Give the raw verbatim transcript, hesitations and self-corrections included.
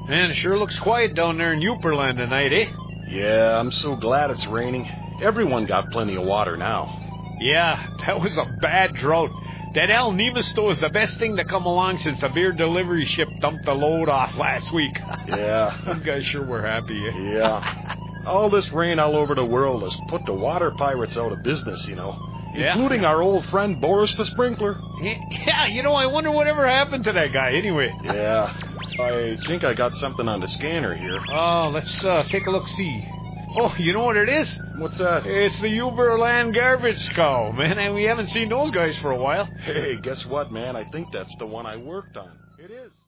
Man, it sure looks quiet down there in Uperland tonight, eh? Yeah, I'm so glad it's raining. Everyone got plenty of water now. Yeah, that was a bad drought. That El Nemisto is the best thing to come along since the beer delivery ship dumped the load off last week. Yeah. Those guys sure were happy, eh? Yeah. All this rain all over the world has put the water pirates out of business, you know. Yeah. Including our old friend Boris the Sprinkler. Yeah, you know, I wonder whatever happened to that guy anyway. Yeah. I think I got something on the scanner here. Oh, let's uh, take a look-see. Oh, you know what it is? What's that? It's the Uberland Garbage Scow, man, and we haven't seen those guys for a while. Hey, guess what, man? I think that's the one I worked on. It is.